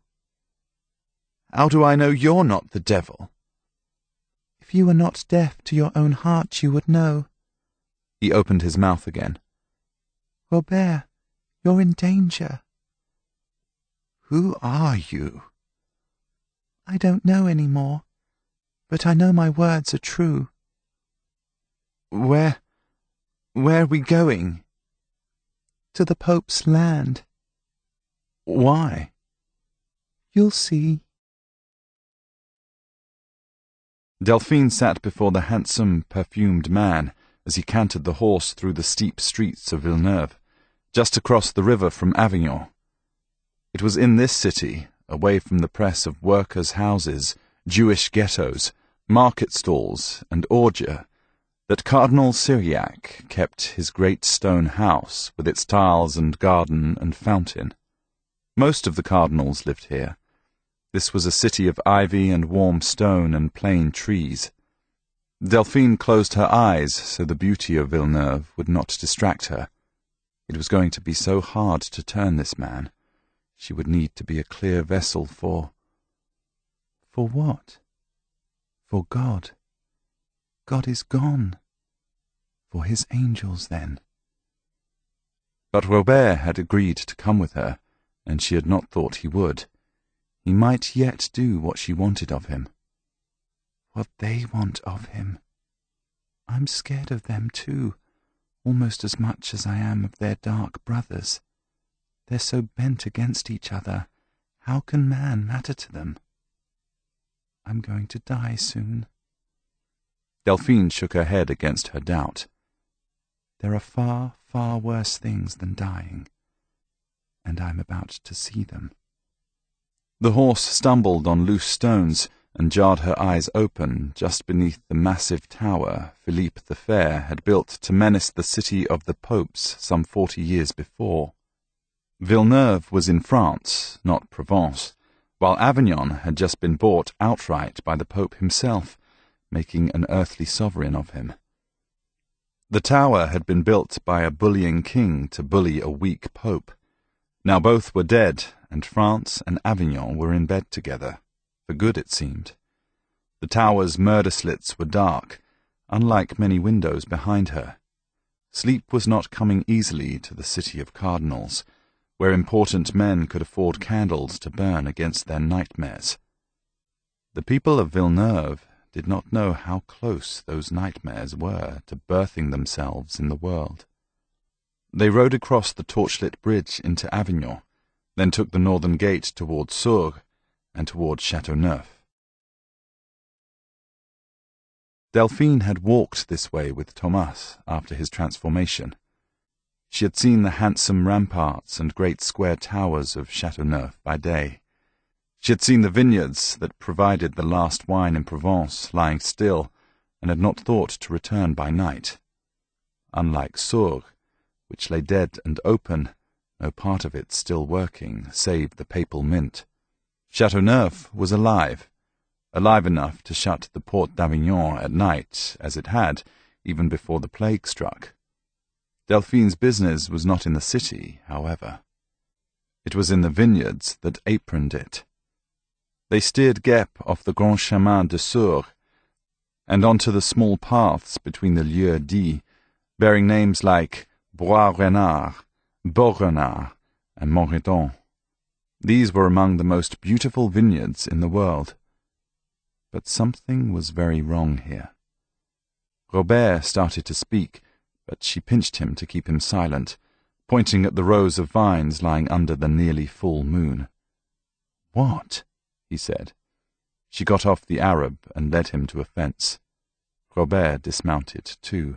"How do I know you're not the devil?" "If you were not deaf to your own heart, you would know." He opened his mouth again. "Robert, you're in danger." "Who are you?" "I don't know any more, but I know my words are true." Where... where are we going? To the Pope's land. Why? You'll see. Delphine sat before the handsome, perfumed man as he cantered the horse through the steep streets of Villeneuve, just across the river from Avignon. It was in this city, away from the press of workers' houses, Jewish ghettos, market stalls, and ordure, that Cardinal Syriac kept his great stone house with its tiles and garden and fountain. Most of the cardinals lived here. This was a city of ivy and warm stone and plain trees. Delphine closed her eyes so the beauty of Villeneuve would not distract her. It was going to be so hard to turn this man. She would need to be a clear vessel for... For what? For God. God is gone. For his angels, then. But Robert had agreed to come with her, and she had not thought he would. He might yet do what she wanted of him. What they want of him. I'm scared of them too, almost as much as I am of their dark brothers. They're so bent against each other. How can man matter to them? I'm going to die soon. Delphine shook her head against her doubt. There are far, far worse things than dying, and I'm about to see them. The horse stumbled on loose stones and jarred her eyes open just beneath the massive tower Philippe the Fair had built to menace the city of the popes some forty years before. Villeneuve was in France, not Provence, while Avignon had just been bought outright by the Pope himself, making an earthly sovereign of him. The tower had been built by a bullying king to bully a weak pope. Now both were dead, and France and Avignon were in bed together, for good it seemed. The tower's murder slits were dark, unlike many windows behind her. Sleep was not coming easily to the city of cardinals, where important men could afford candles to burn against their nightmares. The people of Villeneuve did not know how close those nightmares were to birthing themselves in the world. They rode across the torchlit bridge into Avignon, then took the northern gate toward Sourgues and toward Châteauneuf. Delphine had walked this way with Thomas after his transformation. She had seen the handsome ramparts and great square towers of Châteauneuf by day. She had seen the vineyards that provided the last wine in Provence lying still, and had not thought to return by night. Unlike Sourgues, which lay dead and open, no part of it still working, save the papal mint. Châteauneuf was alive, alive enough to shut the Porte d'Avignon at night, as it had, even before the plague struck. Delphine's business was not in the city, however. It was in the vineyards that aproned it. They steered Gep off the Grand Chemin de Sourgues, and onto the small paths between the lieux dits, bearing names like Bois Renard, Beau Renard, and Montredon. These were among the most beautiful vineyards in the world. But something was very wrong here. Robert started to speak, but she pinched him to keep him silent, pointing at the rows of vines lying under the nearly full moon. "What?" he said. She got off the Arab and led him to a fence. Robert dismounted too.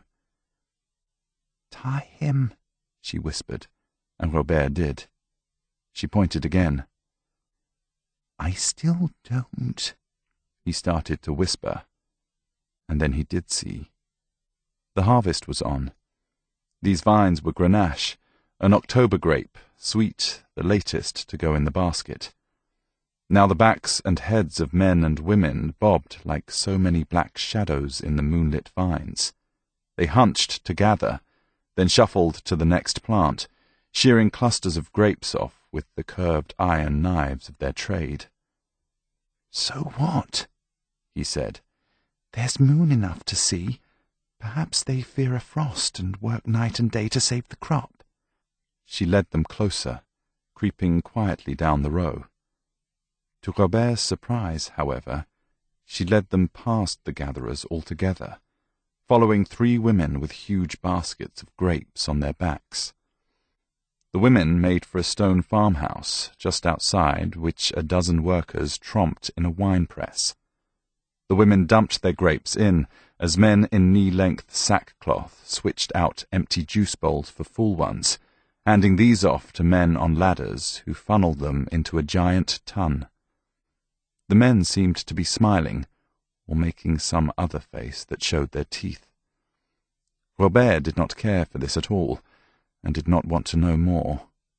"Tie him," she whispered, and Robert did. She pointed again. "I still don't," he started to whisper, and then he did see. The harvest was on. These vines were Grenache, an October grape, sweet, the latest to go in the basket. Now the backs and heads of men and women bobbed like so many black shadows in the moonlit vines. They hunched to gather, then shuffled to the next plant, shearing clusters of grapes off with the curved iron knives of their trade. "So what?" he said. "There's moon enough to see. Perhaps they fear a frost and work night and day to save the crop." She led them closer, creeping quietly down the row. To Robert's surprise, however, she led them past the gatherers altogether, following three women with huge baskets of grapes on their backs. The women made for a stone farmhouse just outside, which a dozen workers tromped in a wine press. The women dumped their grapes in, as men in knee-length sackcloth switched out empty juice bowls for full ones, handing these off to men on ladders who funneled them into a giant tun. The men seemed to be smiling, or making some other face that showed their teeth. Robert did not care for this at all, and did not want to know more.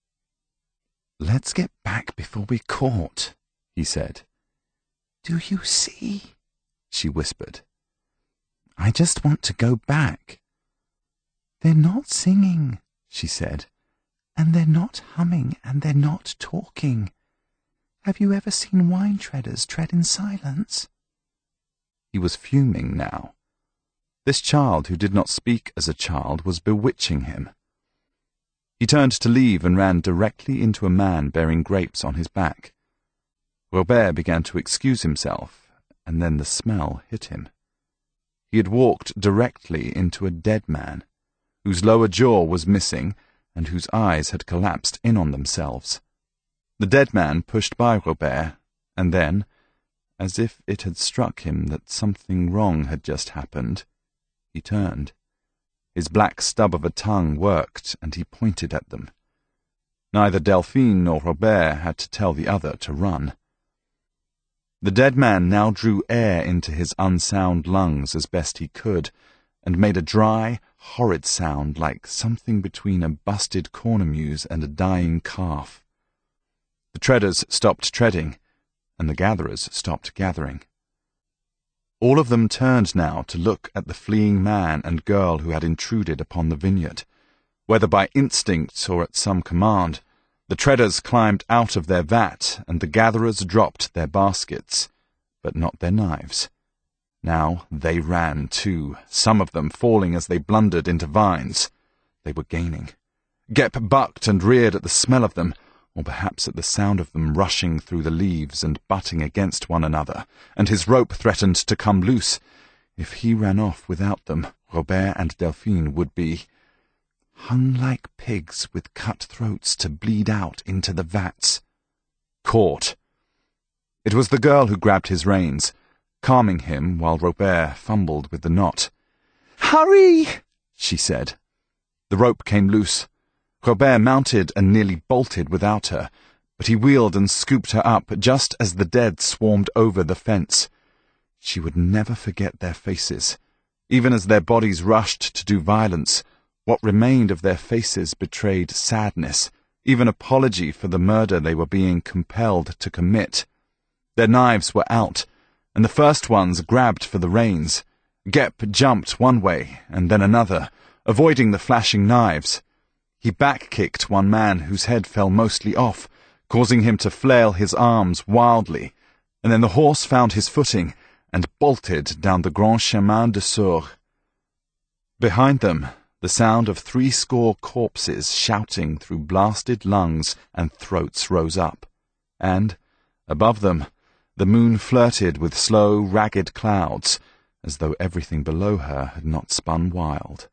"Let's get back before we're caught," he said. "Do you see?" she whispered. "I just want to go back." "They're not singing," she said, "and they're not humming, and they're not talking. Have you ever seen wine treaders tread in silence?" He was fuming now. This child who did not speak as a child was bewitching him. He turned to leave and ran directly into a man bearing grapes on his back. Robert began to excuse himself, and then the smell hit him. He had walked directly into a dead man, whose lower jaw was missing and whose eyes had collapsed in on themselves. The dead man pushed by Robert, and then, as if it had struck him that something wrong had just happened, he turned. His black stub of a tongue worked, and he pointed at them. Neither Delphine nor Robert had to tell the other to run. The dead man now drew air into his unsound lungs as best he could, and made a dry, horrid sound like something between a busted cornemuse and a dying calf. The treaders stopped treading, and the gatherers stopped gathering. All of them turned now to look at the fleeing man and girl who had intruded upon the vineyard. Whether by instinct or at some command, the treaders climbed out of their vat, and the gatherers dropped their baskets, but not their knives. Now they ran too, some of them falling as they blundered into vines. They were gaining. Gep bucked and reared at the smell of them, or perhaps at the sound of them rushing through the leaves and butting against one another, and his rope threatened to come loose. If he ran off without them, Robert and Delphine would be hung like pigs with cut throats to bleed out into the vats. Caught. It was the girl who grabbed his reins, calming him while Robert fumbled with the knot. "Hurry!" she said. The rope came loose. Robert mounted and nearly bolted without her, but he wheeled and scooped her up just as the dead swarmed over the fence. She would never forget their faces. Even as their bodies rushed to do violence, what remained of their faces betrayed sadness, even apology for the murder they were being compelled to commit. Their knives were out, and the first ones grabbed for the reins. Gep jumped one way and then another, avoiding the flashing knives. He back-kicked one man whose head fell mostly off, causing him to flail his arms wildly, and then the horse found his footing and bolted down the Grand Chemin de Sourds. Behind them, the sound of threescore corpses shouting through blasted lungs and throats rose up, and, above them, the moon flirted with slow, ragged clouds, as though everything below her had not spun wild.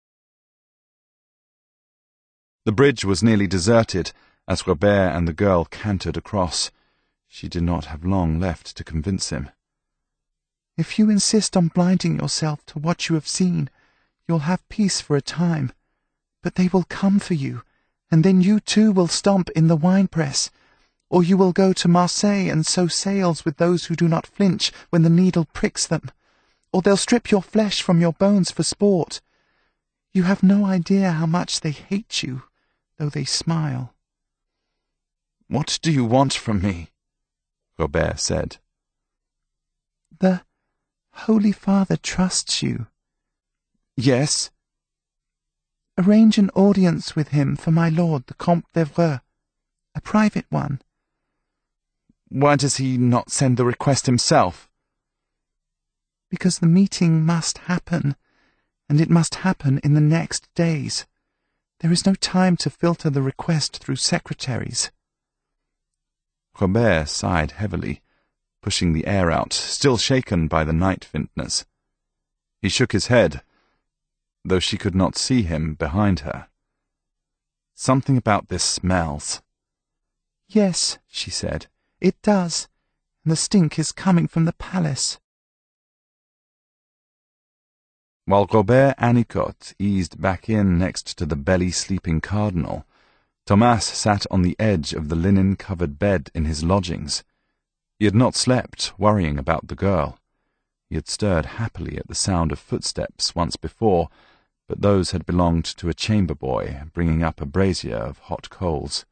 The bridge was nearly deserted as Robert and the girl cantered across. She did not have long left to convince him. "If you insist on blinding yourself to what you have seen, you'll have peace for a time. But they will come for you, and then you too will stomp in the wine-press. Or you will go to Marseille and sew sails with those who do not flinch when the needle pricks them. Or they'll strip your flesh from your bones for sport. You have no idea how much they hate you, though they smile." "What do you want from me?" Robert said. "The Holy Father trusts you." "Yes?" "Arrange an audience with him for my lord, the Comte d'Evreux. A private one." "Why does he not send the request himself?" "Because the meeting must happen, and it must happen in the next days. There is no time to filter the request through secretaries." Robert sighed heavily, pushing the air out, still shaken by the night vintners. He shook his head, though she could not see him behind her. Something about this smells. Yes, she said, it does, and the stink is coming from the palace. While Robert Anicot eased back in next to the belly-sleeping cardinal, Thomas sat on the edge of the linen-covered bed in his lodgings. He had not slept, worrying about the girl. He had stirred happily at the sound of footsteps once before, but those had belonged to a chamber boy bringing up a brazier of hot coals.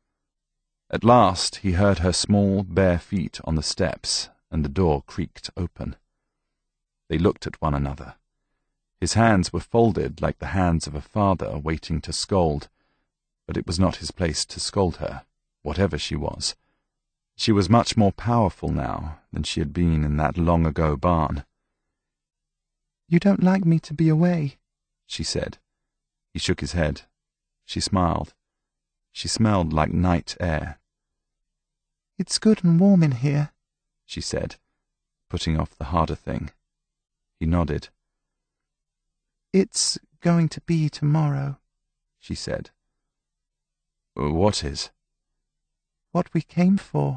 At last he heard her small, bare feet on the steps, and the door creaked open. They looked at one another. His hands were folded like the hands of a father waiting to scold, but it was not his place to scold her, whatever she was. She was much more powerful now than she had been in that long-ago barn. "You don't like me to be away," she said. He shook his head. She smiled. She smelled like night air. "It's good and warm in here," she said, putting off the harder thing. He nodded. "It's going to be tomorrow," she said. "What is?" "What we came for."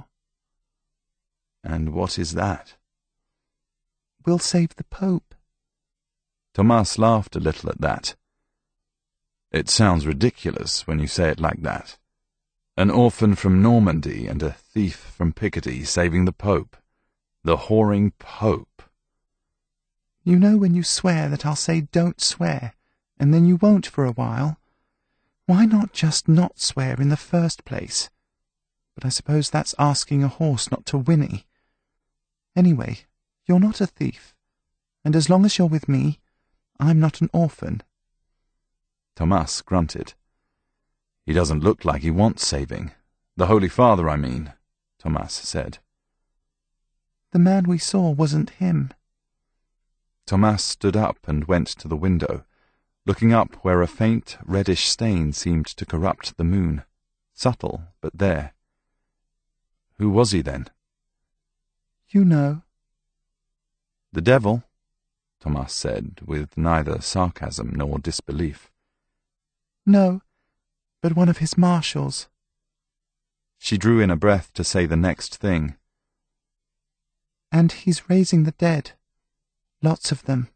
"And what is that?" "We'll save the Pope." Thomas laughed a little at that. "It sounds ridiculous when you say it like that. An orphan from Normandy and a thief from Picardy saving the Pope. The whoring Pope." "You know when you swear that I'll say don't swear, and then you won't for a while. Why not just not swear in the first place? But I suppose that's asking a horse not to whinny. Anyway, you're not a thief, and as long as you're with me, I'm not an orphan." Thomas grunted. "He doesn't look like he wants saving. The Holy Father, I mean," Thomas said. "The man we saw wasn't him." Thomas stood up and went to the window, looking up where a faint reddish stain seemed to corrupt the moon. Subtle, but there. Who was he then? "You know." "The devil," Thomas said, with neither sarcasm nor disbelief. "No, but one of his marshals." She drew in a breath to say the next thing. "And he's raising the dead. Lots of them."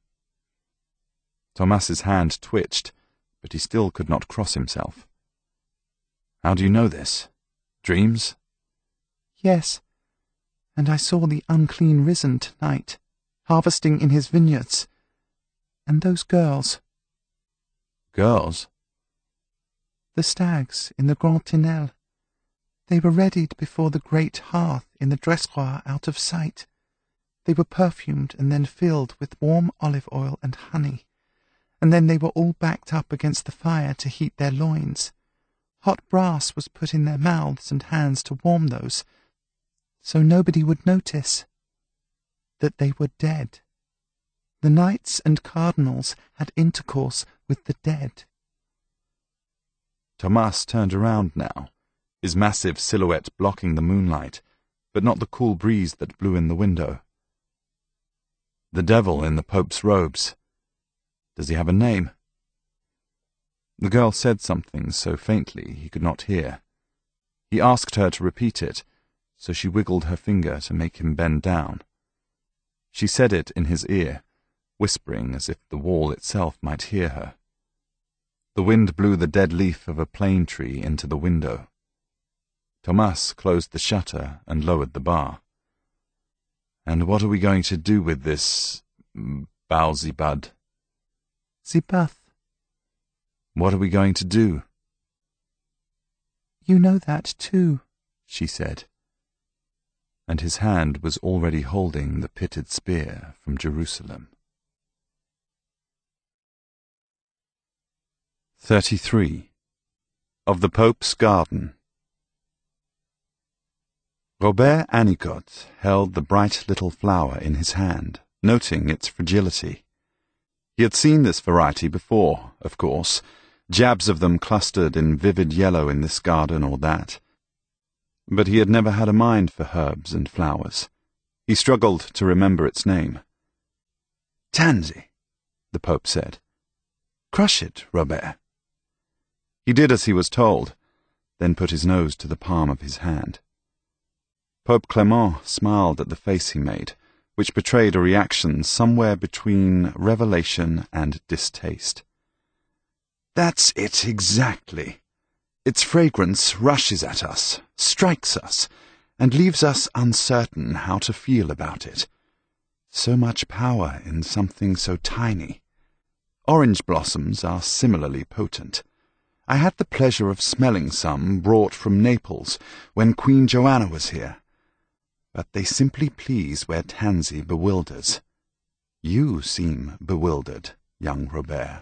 Thomas's hand twitched, but he still could not cross himself. "How do you know this? Dreams?" "Yes, and I saw the unclean risen tonight, harvesting in his vineyards. And those girls." "Girls?" "The stags in the Grand Tinel. They were readied before the great hearth in the dressoir out of sight. They were perfumed and then filled with warm olive oil and honey, and then they were all backed up against the fire to heat their loins. Hot brass was put in their mouths and hands to warm those, so nobody would notice that they were dead. The knights and cardinals had intercourse with the dead." Thomas turned around now, his massive silhouette blocking the moonlight, but not the cool breeze that blew in the window. "The devil in the Pope's robes. Does he have a name?" The girl said something so faintly he could not hear. He asked her to repeat it, so she wiggled her finger to make him bend down. She said it in his ear, whispering as if the wall itself might hear her. The wind blew the dead leaf of a plane tree into the window. Thomas closed the shutter and lowered the bar. "And what are we going to do with this Bowsy-Bud?" "Zibath." "What are we going to do?" "You know that too," she said. And his hand was already holding the pitted spear from Jerusalem. Thirty-three. Of the Pope's Garden. Robert Anicot held the bright little flower in his hand, noting its fragility. He had seen this variety before, of course, jabs of them clustered in vivid yellow in this garden or that. But he had never had a mind for herbs and flowers. He struggled to remember its name. "Tansy," the Pope said. "Crush it, Robert." He did as he was told, then put his nose to the palm of his hand. Pope Clement smiled at the face he made, which betrayed a reaction somewhere between revelation and distaste. "That's it exactly. Its fragrance rushes at us, strikes us, and leaves us uncertain how to feel about it. So much power in something so tiny. Orange blossoms are similarly potent. I had the pleasure of smelling some brought from Naples when Queen Joanna was here. But they simply please where tansy bewilders. You seem bewildered, young Robert.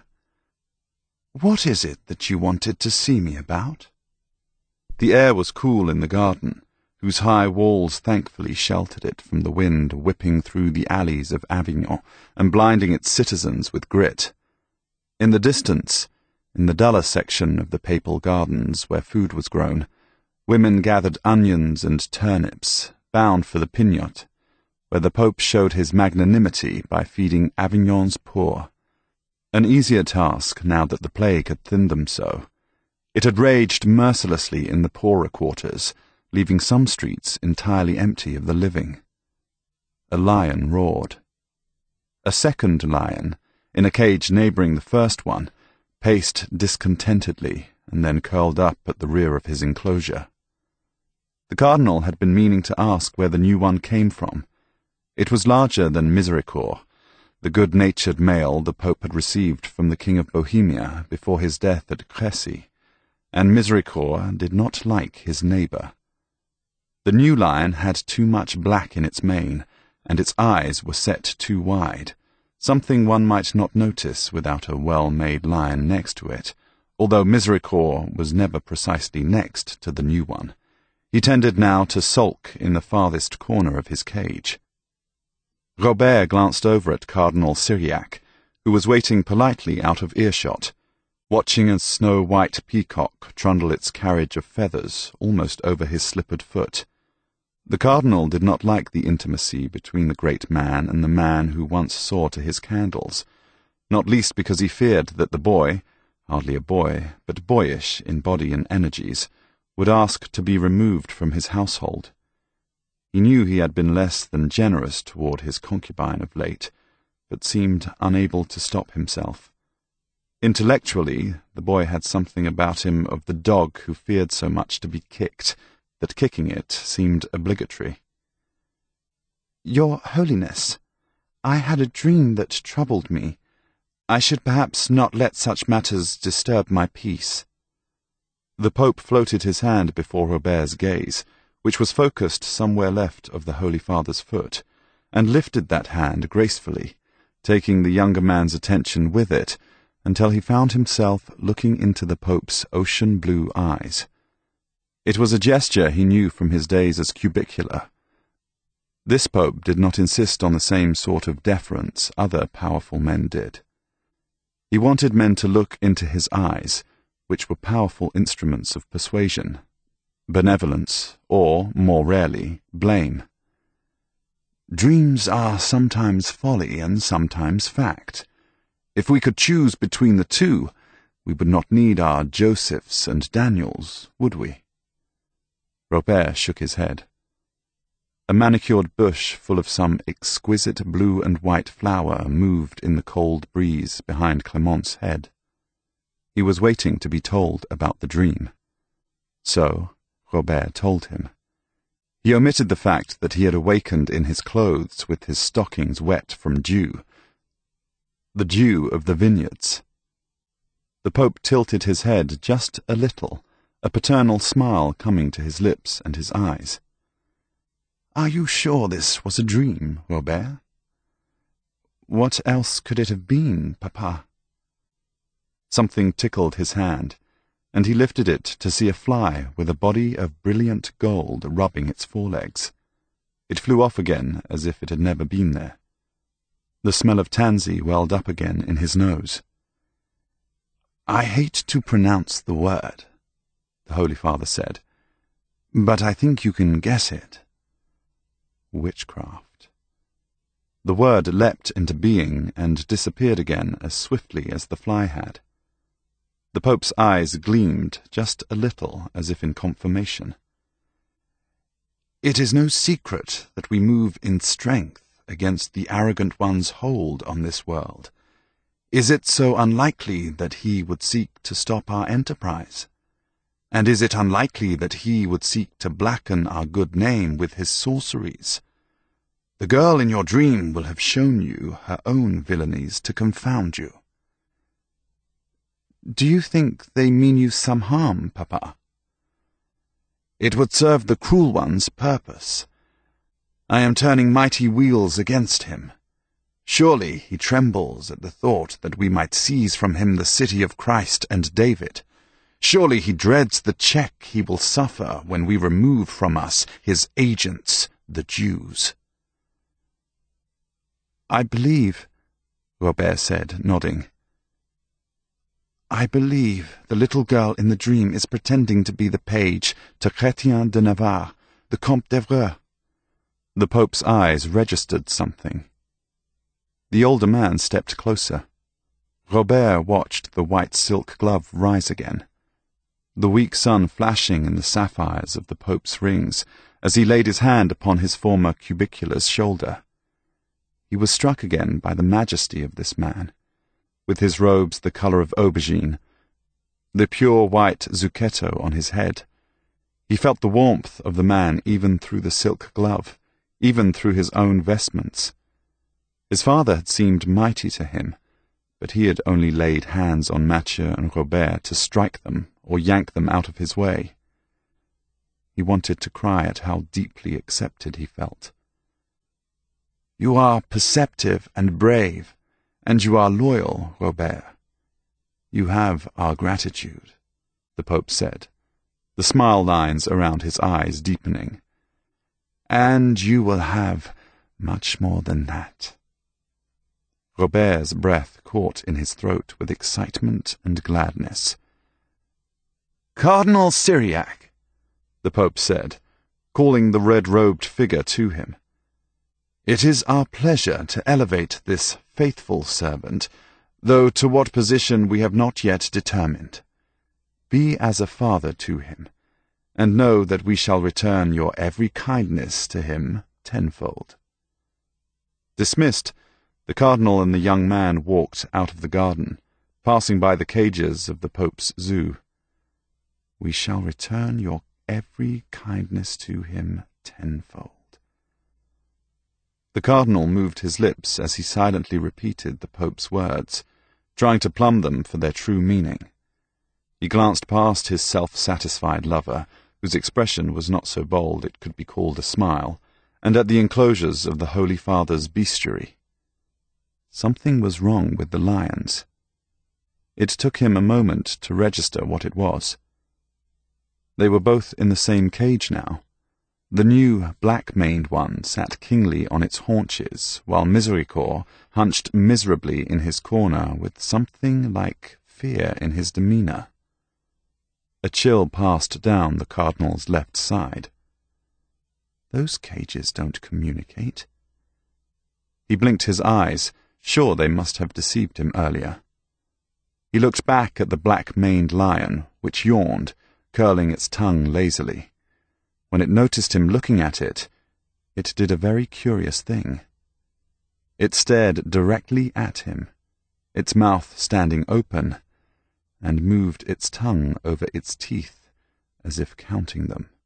What is it that you wanted to see me about?" The air was cool in the garden, whose high walls thankfully sheltered it from the wind whipping through the alleys of Avignon and blinding its citizens with grit. In the distance, in the duller section of the papal gardens where food was grown, women gathered onions and turnips, bound for the Pignotte, where the Pope showed his magnanimity by feeding Avignon's poor. An easier task now that the plague had thinned them so. It had raged mercilessly in the poorer quarters, leaving some streets entirely empty of the living. A lion roared. A second lion, in a cage neighbouring the first one, paced discontentedly and then curled up at the rear of his enclosure. The cardinal had been meaning to ask where the new one came from. It was larger than Misericord, the good-natured male the Pope had received from the King of Bohemia before his death at Crécy, and Misericord did not like his neighbour. The new lion had too much black in its mane, and its eyes were set too wide, something one might not notice without a well-made lion next to it, although Misericord was never precisely next to the new one. He tended now to sulk in the farthest corner of his cage. Robert glanced over at Cardinal Syriac, who was waiting politely out of earshot, watching a snow-white peacock trundle its carriage of feathers almost over his slippered foot. The cardinal did not like the intimacy between the great man and the man who once saw to his candles, not least because he feared that the boy, hardly a boy, but boyish in body and energies, would ask to be removed from his household. He knew he had been less than generous toward his concubine of late, but seemed unable to stop himself. Intellectually, the boy had something about him of the dog who feared so much to be kicked that kicking it seemed obligatory. "Your Holiness, I had a dream that troubled me. I should perhaps not let such matters disturb my peace." The Pope floated his hand before Robert's gaze, which was focused somewhere left of the Holy Father's foot, and lifted that hand gracefully, taking the younger man's attention with it, until he found himself looking into the Pope's ocean-blue eyes. It was a gesture he knew from his days as cubicular. This Pope did not insist on the same sort of deference other powerful men did. He wanted men to look into his eyes, which were powerful instruments of persuasion, benevolence, or, more rarely, blame. "Dreams are sometimes folly and sometimes fact. If we could choose between the two, we would not need our Josephs and Daniels, would we?" Robert shook his head. A manicured bush full of some exquisite blue and white flower moved in the cold breeze behind Clement's head. He was waiting to be told about the dream. So Robert told him. He omitted the fact that he had awakened in his clothes with his stockings wet from dew, the dew of the vineyards. The Pope tilted his head just a little, a paternal smile coming to his lips and his eyes. "Are you sure this was a dream, Robert?" "What else could it have been, Papa?" Something tickled his hand, and he lifted it to see a fly with a body of brilliant gold rubbing its forelegs. It flew off again as if it had never been there. The smell of tansy welled up again in his nose. "I hate to pronounce the word," the Holy Father said, "but I think you can guess it." Witchcraft. The word leapt into being and disappeared again as swiftly as the fly had. The Pope's eyes gleamed just a little, as if in confirmation. It is no secret that we move in strength against the arrogant one's hold on this world. Is it so unlikely that he would seek to stop our enterprise? And is it unlikely that he would seek to blacken our good name with his sorceries? The girl in your dream will have shown you her own villainies to confound you. Do you think they mean you some harm, Papa? It would serve the cruel one's purpose. I am turning mighty wheels against him. Surely he trembles at the thought that we might seize from him the city of Christ and David. Surely he dreads the check he will suffer when we remove from us his agents, the Jews. I believe, Robert said, nodding. I believe the little girl in the dream is pretending to be the page to Chrétien de Navarre, the Comte d'Evreux. The Pope's eyes registered something. The older man stepped closer. Robert watched the white silk glove rise again, the weak sun flashing in the sapphires of the Pope's rings as he laid his hand upon his former cubicular's shoulder. He was struck again by the majesty of this man, with his robes the colour of aubergine, the pure white zucchetto on his head. He felt the warmth of the man even through the silk glove, even through his own vestments. His father had seemed mighty to him, but he had only laid hands on Mathieu and Robert to strike them or yank them out of his way. He wanted to cry at how deeply accepted he felt. You are perceptive and brave, and you are loyal, Robert. You have our gratitude, the Pope said, the smile lines around his eyes deepening. And you will have much more than that. Robert's breath caught in his throat with excitement and gladness. Cardinal Syriac, the Pope said, calling the red-robed figure to him. It is our pleasure to elevate this faithful servant, though to what position we have not yet determined. Be as a father to him, and know that we shall return your every kindness to him tenfold. Dismissed, the cardinal and the young man walked out of the garden, passing by the cages of the Pope's zoo. We shall return your every kindness to him tenfold. The cardinal moved his lips as he silently repeated the Pope's words, trying to plumb them for their true meaning. He glanced past his self-satisfied lover, whose expression was not so bold it could be called a smile, and at the enclosures of the Holy Father's bestiary. Something was wrong with the lions. It took him a moment to register what it was. They were both in the same cage now. The new, black-maned one sat kingly on its haunches, while Miséricorde hunched miserably in his corner with something like fear in his demeanour. A chill passed down the cardinal's left side. Those cages don't communicate. He blinked his eyes, sure they must have deceived him earlier. He looked back at the black-maned lion, which yawned, curling its tongue lazily. When it noticed him looking at it, it did a very curious thing. It stared directly at him, its mouth standing open, and moved its tongue over its teeth as if counting them.